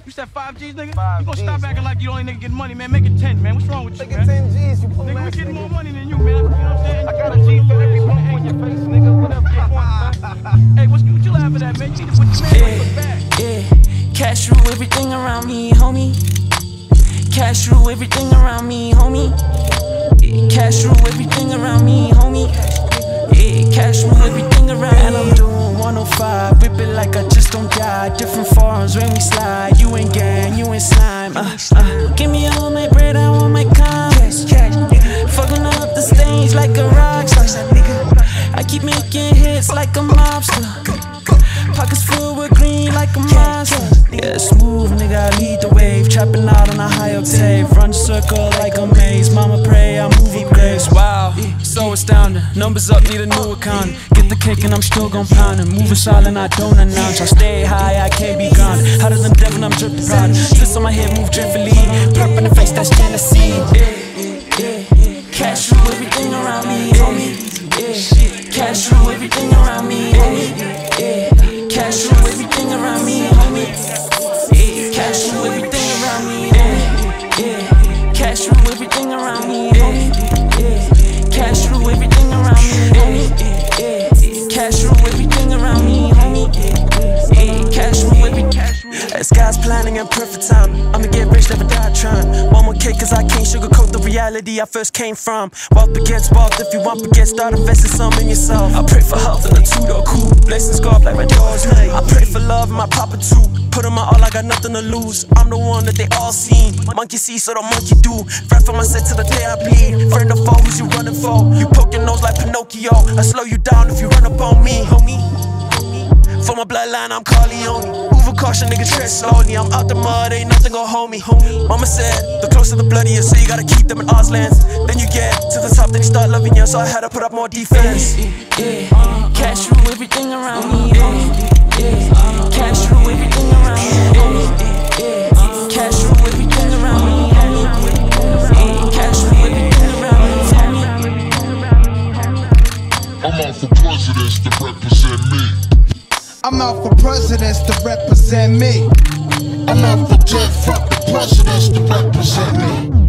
You said 5 G's, nigga? You gonna stop acting like you the only nigga getting money, man. Make it 10, man. What's wrong with you, man? Make it 10 G's, you pull nigga, we ass getting nigga. more money than you, man. You know what I'm saying? I got a G for every bump on your face, nigga. Whatever you want, man. Hey, what you laughing at, man? You need to put your man on your back. Yeah, cash rule everything around me, homie. Cash rule everything around me, homie. Yeah, cash rule everything around me, homie. Yeah, cash rule everything around me. And I'm doing 105, whip it like I just don't die. Different forms when we slide. You ain't gang, you ain't slime. Give me all my bread, I want my comments. Fucking up the stage like a rockstar. I keep making hits like a mobster. Pockets full with green like a monster. Yeah, smooth nigga, I lead the wave. Trapping out on a high octave. Run the circle like a maze. Mama pray, I move with grace. Wow, so astounding. Numbers up, need a new account. Get the cake and I'm still gon' pound it. Moving silent, I don't announce. I stay high, I can't be gone. Hotter than Devin, I'm dripping proud. Twist on my head, move driftily. Purp in the face, that's Tennessee. Cash rule everything around me, homie. Cash rule everything around me, homie. Cash rule everything around me, homie. Cash rule everything around me, homie. Cash rule everything around me, homie. Cash rule everything around me, homie. Cash rule everything around me, homie. Cash rule everything. As God's planning in perfect time, I'ma get rich, never die trying. One more kick, cause I can't sugarcoat the reality I first came from. Wealth begets wealth, if you want begets, start investing some in yourself. I pray for health and a two-door coupe, blessings go up like my doors. I pray for love and my papa too. Put on my all, I got nothing to lose. I'm the one that they all seen. Monkey see, so the monkey do. Rap for my set till the day I bleed. Friend or foe, who's you running for? You poke your nose like Pinocchio. I slow you down if you run up on me, homie. For my bloodline, I'm Corleone. Move with caution, nigga, tread slowly. I'm out the mud, ain't nothing gon' hold me. Mama said, the closer the bloodier, so you gotta keep them in odds lands. Then you get to the top, then you start loving you, so I had to put up more defense. Cash rule everything around me, cash rule everything around me, cash rule everything around me, cash rule everything around me. I'm out for presidents to represent me. I'm out for presidents to represent me. I'm out for dead fuck the presidents to represent me.